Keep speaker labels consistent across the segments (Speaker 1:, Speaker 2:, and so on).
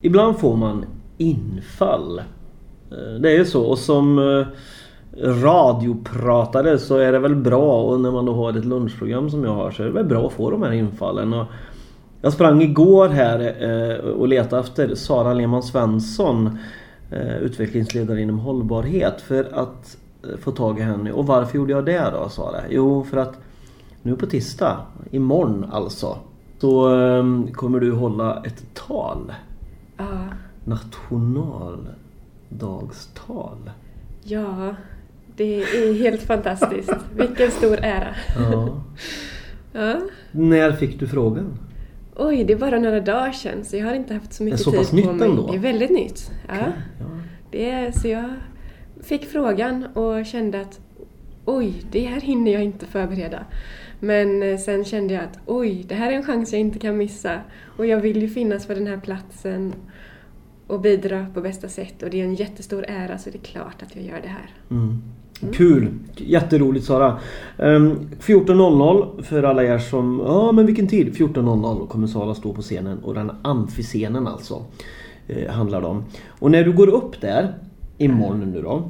Speaker 1: ibland får man infall. Det är ju så. Och som radiopratare så är det väl bra, och när man då har ett lunchprogram som jag har, så är det väl bra att få de här infallen. Och jag sprang igår här och letade efter Sara Lehmann Svensson, utvecklingsledare inom hållbarhet, för att få tag i henne. Och varför gjorde jag det då, Sara? Jo, för att nu på tisdag, imorgon alltså, så kommer du hålla ett tal. Nationaldagstal.
Speaker 2: Ja, det är helt fantastiskt. Vilken stor ära.
Speaker 1: Ja. När fick du frågan?
Speaker 2: Oj, det är bara några dagar sedan, så jag har inte haft så mycket tid på mig.
Speaker 1: Ändå.
Speaker 2: Det är väldigt nytt.
Speaker 1: Okay, ja.
Speaker 2: Så jag fick frågan och kände att oj, det här hinner jag inte förbereda. Men sen kände jag att oj, det här är en chans jag inte kan missa. Och jag vill ju finnas på den här platsen och bidra på bästa sätt. Och det är en jättestor ära, så det är klart att jag gör det här.
Speaker 1: Kul, jätteroligt, Sara. 14.00 för alla er som... Ja, men vilken tid? 14.00 kommer Sara stå på scenen. Och den amfiscenen alltså handlar det om. Och när du går upp där imorgon nu då.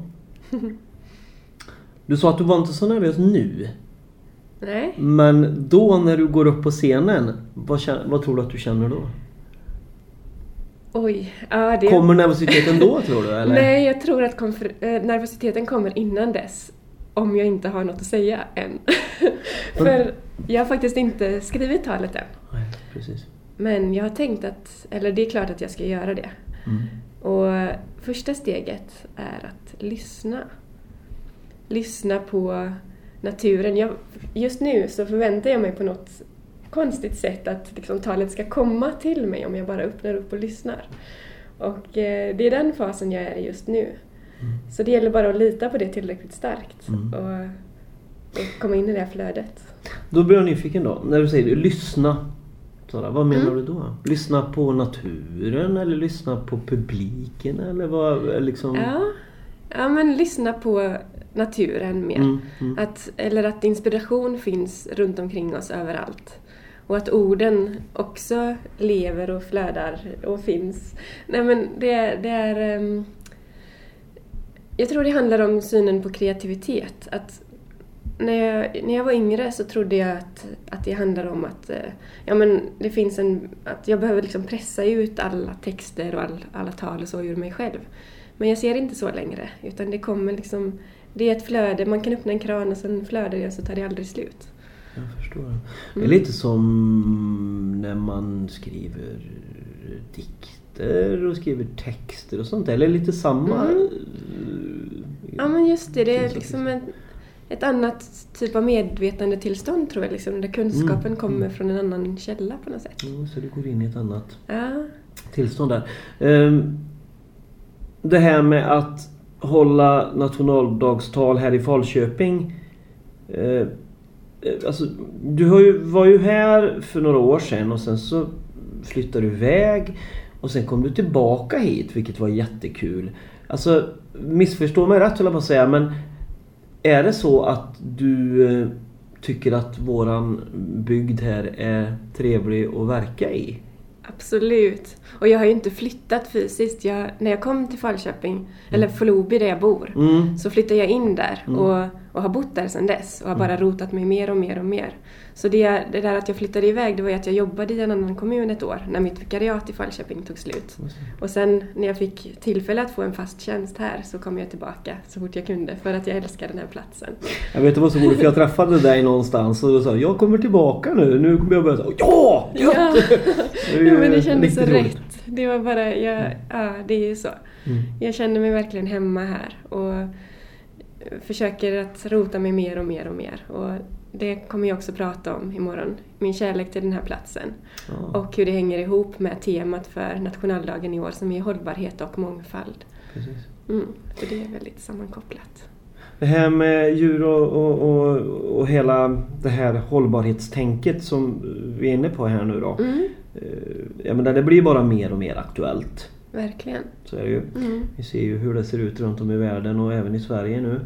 Speaker 1: Du sa att du var inte så nervös nu.
Speaker 2: Nej.
Speaker 1: Men då när du går upp på scenen, vad tror du att du känner då?
Speaker 2: Oj,
Speaker 1: Kommer nervositeten då, tror du? Eller?
Speaker 2: Nej, jag tror att nervositeten kommer innan dess. Om jag inte har något att säga än. För jag har faktiskt inte skrivit talet än.
Speaker 1: Nej, precis.
Speaker 2: Men jag har tänkt eller det är klart att jag ska göra det. Och första steget är att lyssna. Lyssna på naturen. Just nu så förväntar jag mig på något konstigt sätt att liksom, talet ska komma till mig om jag bara öppnar upp och lyssnar. Och det är den fasen jag är i just nu. Så det gäller bara att lita på det tillräckligt starkt och komma in i det här flödet.
Speaker 1: Då blir jag nyfiken då. När du säger lyssna, Sara, vad menar du då? Lyssna på naturen eller lyssna på publiken eller vad liksom...
Speaker 2: Ja, men lyssna på naturen mer. Eller att inspiration finns runt omkring oss överallt. Och att orden också lever och flödar och finns. Nej, men det är jag tror det handlar om synen på kreativitet. Att när jag var yngre så trodde jag att det handlar om att det finns att jag behöver liksom pressa ut alla texter och alla tal och så ur mig själv. Men jag ser det inte så längre, utan det kommer liksom, det är ett flöde, man kan öppna en kran och sen flödar det, så tar det aldrig slut.
Speaker 1: Jag förstår. Det är lite som när man skriver dikter och skriver texter och sånt, eller lite samma...
Speaker 2: Ja, men just det är liksom ett annat typ av medvetande tillstånd, tror jag, liksom, där kunskapen kommer från en annan källa på något sätt.
Speaker 1: Så du går in i ett annat tillstånd där. Det här med att hålla nationaldagstal här i Falköping, alltså, du var ju här för några år sedan och sen så flyttade du iväg och sen kom du tillbaka hit, vilket var jättekul. Alltså, missförstå mig rätt, vill jag bara säga, men är det så att du tycker att våran bygd här är trevlig att verka i?
Speaker 2: Absolut. Och jag har ju inte flyttat fysiskt. När jag kom till Falköping, eller Floby där jag bor, så flyttade jag in där och har bott där sedan dess. Och har bara rotat mig mer och mer och mer. Så det där att jag flyttade iväg, det var ju att jag jobbade i en annan kommun ett år. När mitt vikariat i Falköping tog slut. Och sen när jag fick tillfälle att få en fast tjänst här, så kom jag tillbaka så fort jag kunde. För att jag älskar den här platsen.
Speaker 1: Jag vet, det var så roligt, för jag träffade dig någonstans och sa, jag kommer tillbaka nu. Nu kommer jag börja säga, ja!
Speaker 2: Men det kändes så rätt. Det var bara, det är ju så. Jag känner mig verkligen hemma här. Och försöker att rota mig mer och mer och mer. Och det kommer jag också prata om imorgon. Min kärlek till den här platsen. Och hur det hänger ihop med temat för nationaldagen i år, som är hållbarhet och mångfald.
Speaker 1: Precis.
Speaker 2: För det är väldigt sammankopplat.
Speaker 1: Det här med djur och hela det här hållbarhetstänket som vi är inne på här nu då. Jag menar, det blir bara mer och mer aktuellt.
Speaker 2: Verkligen.
Speaker 1: Så är det ju. Vi ser ju hur det ser ut runt om i världen och även i Sverige nu.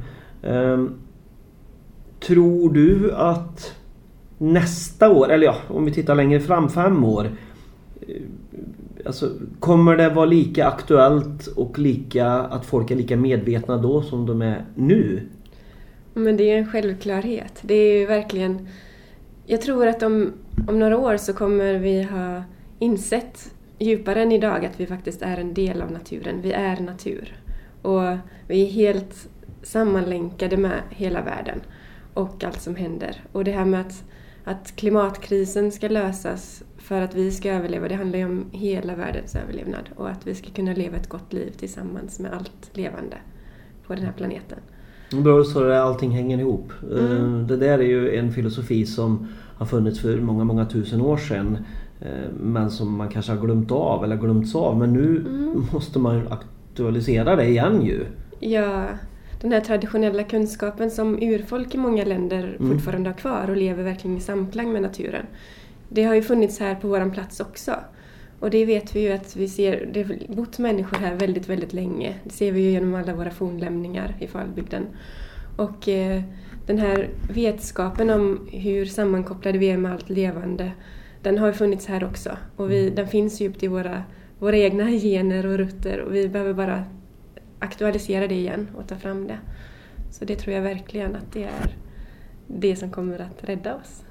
Speaker 1: Tror du att nästa år, eller om vi tittar längre fram, 5 år, Alltså, kommer det vara lika aktuellt och att folk är lika medvetna då som de är nu?
Speaker 2: Men det är en självklarhet. Det är ju verkligen... Jag tror att om några år så kommer vi ha insett djupare än idag att vi faktiskt är en del av naturen. Vi är natur. Och vi är helt sammanlänkade med hela världen och allt som händer. Och det här med att klimatkrisen ska lösas för att vi ska överleva, det handlar ju om hela världens överlevnad. Och att vi ska kunna leva ett gott liv tillsammans med allt levande på den här planeten.
Speaker 1: Bra, så är allting hänger ihop. Det där är ju en filosofi som har funnits för många, många tusen år sedan. Men som man kanske har glömt av eller glömts av. Men nu måste man aktualisera det igen ju.
Speaker 2: Ja, den här traditionella kunskapen som urfolk i många länder fortfarande har kvar och lever verkligen i samklang med naturen. Det har ju funnits här på våran plats också. Och det vet vi ju att det har bott människor här väldigt, väldigt länge. Det ser vi ju genom alla våra fornlämningar i Falbygden. Och den här vetskapen om hur sammankopplade vi är med allt levande, den har funnits här också. Och den finns djupt i våra egna gener och rötter. Och vi behöver bara aktualisera det igen och ta fram det. Så det tror jag verkligen att det är det som kommer att rädda oss.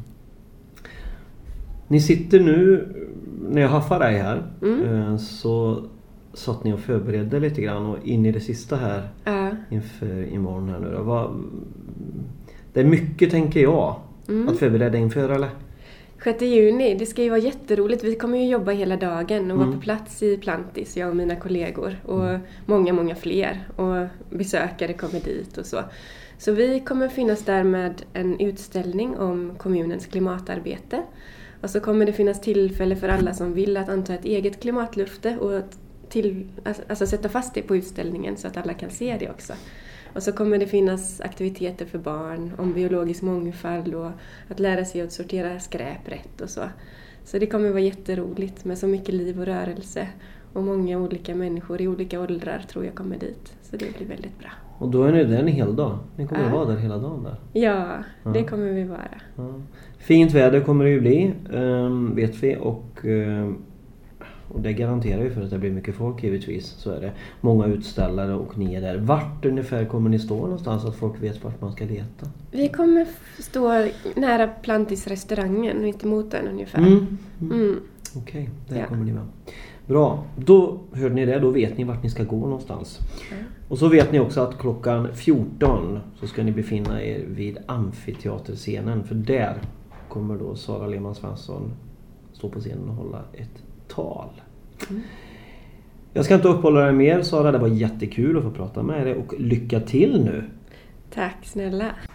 Speaker 1: Ni sitter nu, när jag haffar dig här, så satt ni och förberedde lite grann och in i det sista här inför imorgon här nu då. Det är mycket, tänker jag, att förbereda inför, eller?
Speaker 2: 6 juni, det ska ju vara jätteroligt. Vi kommer ju jobba hela dagen och vara på plats i Plantis, jag och mina kollegor. Och många, många fler. Och besökare kommer dit och så. Så vi kommer finnas där med en utställning om kommunens klimatarbete. Och så kommer det finnas tillfälle för alla som vill att anta ett eget klimatlufte och alltså sätta fast det på utställningen så att alla kan se det också. Och så kommer det finnas aktiviteter för barn om biologisk mångfald och att lära sig att sortera skräp rätt och så. Så det kommer vara jätteroligt med så mycket liv och rörelse. Och många olika människor i olika åldrar tror jag kommer dit. Så det blir väldigt bra.
Speaker 1: Och då är ni där en hel dag? Ni kommer att vara där hela dagen där?
Speaker 2: Ja, det kommer vi vara.
Speaker 1: Ja. Fint väder kommer det ju bli, vet vi. Och det garanterar ju för att det blir mycket folk givetvis. Så är det. Många utställare och ni är där. Vart ungefär kommer ni stå någonstans så att folk vet vart man ska leta?
Speaker 2: Vi kommer stå nära Plantis-restaurangen, mitt emot den ungefär.
Speaker 1: Okej, där kommer ni med. Bra, då hörde ni det, då vet ni vart ni ska gå någonstans. Och så vet ni också att klockan 14 så ska ni befinna er vid amfiteaterscenen. För där kommer då Sara Lehmann Svensson stå på scenen och hålla ett tal. Jag ska inte uppehålla dig mer, Sara, det var jättekul att få prata med dig och lycka till nu.
Speaker 2: Tack snälla.